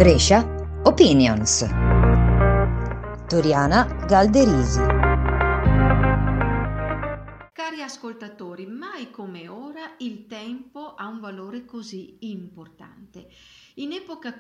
Brescia Opinions. Toriana Galderisi. Cari ascoltatori, mai come ora il tempo ha un valore così importante. In epoca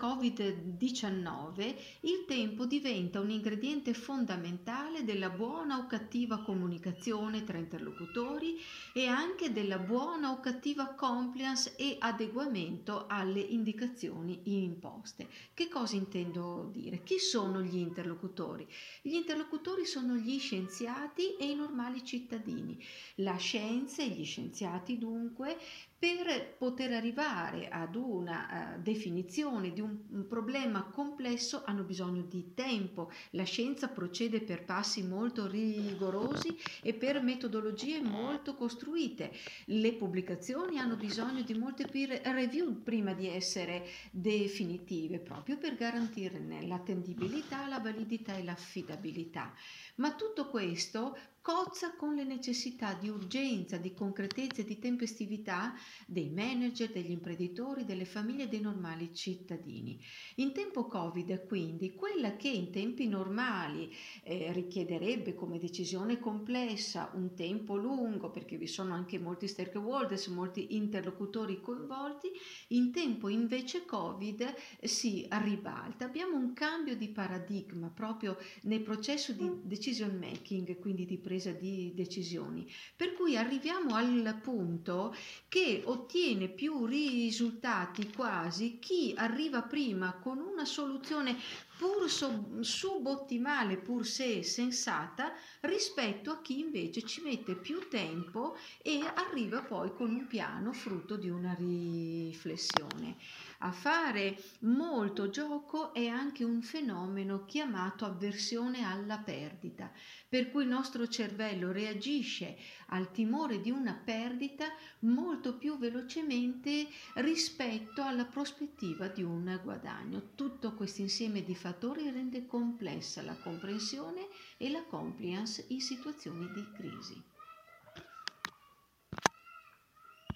Covid-19 il tempo diventa un ingrediente fondamentale della buona o cattiva comunicazione tra interlocutori e anche della buona o cattiva compliance e adeguamento alle indicazioni imposte. Che cosa intendo dire? Chi sono gli interlocutori? Gli interlocutori sono gli scienziati e i normali cittadini. La scienza e gli scienziati dunque, per poter arrivare ad una definizione di un problema complesso, hanno bisogno di tempo. La scienza procede per passi molto rigorosi e per metodologie molto costruite. Le pubblicazioni hanno bisogno di molte peer review prima di essere definitive, proprio per garantirne l'attendibilità, la validità e l'affidabilità. Ma tutto questo cozza con le necessità di urgenza, di concretezza e di tempestività dei manager, degli imprenditori, delle famiglie e dei normali cittadini. In tempo Covid, quindi, quella che in tempi normali richiederebbe come decisione complessa un tempo lungo, perché vi sono anche molti stakeholders, molti interlocutori coinvolti, in tempo invece Covid si ribalta. Abbiamo un cambio di paradigma proprio nel processo di decision making, quindi di presa di decisioni, per cui arriviamo al punto che ottiene più risultati quasi chi arriva prima con una soluzione pur subottimale, pur se sensata, rispetto a chi invece ci mette più tempo e arriva poi con un piano frutto di una riflessione. A fare molto gioco è anche un fenomeno chiamato avversione alla perdita, per cui il nostro cervello reagisce al timore di una perdita molto più velocemente rispetto alla prospettiva di un guadagno. Tutto questo insieme di fattori rende complessa la comprensione e la compliance in situazioni di crisi.